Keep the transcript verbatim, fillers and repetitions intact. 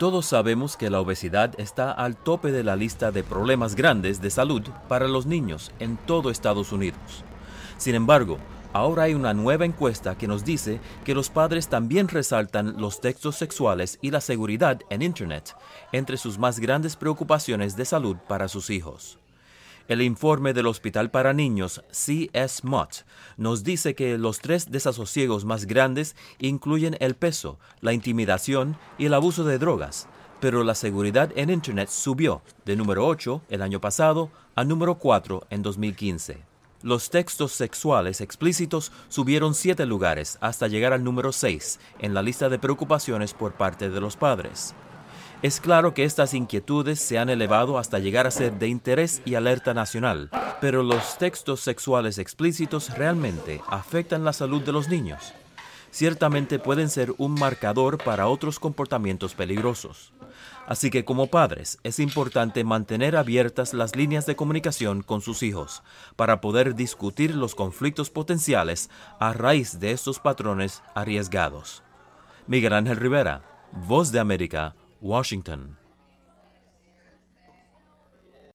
Todos sabemos que la obesidad está al tope de la lista de problemas grandes de salud para los niños en todo Estados Unidos. Sin embargo, ahora hay una nueva encuesta que nos dice que los padres también resaltan los textos sexuales y la seguridad en Internet entre sus más grandes preocupaciones de salud para sus hijos. El informe del Hospital para Niños C S Mott nos dice que los tres desasosiegos más grandes incluyen el peso, la intimidación y el abuso de drogas, pero la seguridad en Internet subió de número ocho el año pasado a número cuatro en dos mil quince. Los textos sexuales explícitos subieron siete lugares hasta llegar al número seis en la lista de preocupaciones por parte de los padres. Es claro que estas inquietudes se han elevado hasta llegar a ser de interés y alerta nacional, pero los textos sexuales explícitos realmente afectan la salud de los niños. Ciertamente pueden ser un marcador para otros comportamientos peligrosos. Así que como padres es importante mantener abiertas las líneas de comunicación con sus hijos para poder discutir los conflictos potenciales a raíz de estos patrones arriesgados. Miguel Ángel Rivera, Voz de América, Washington.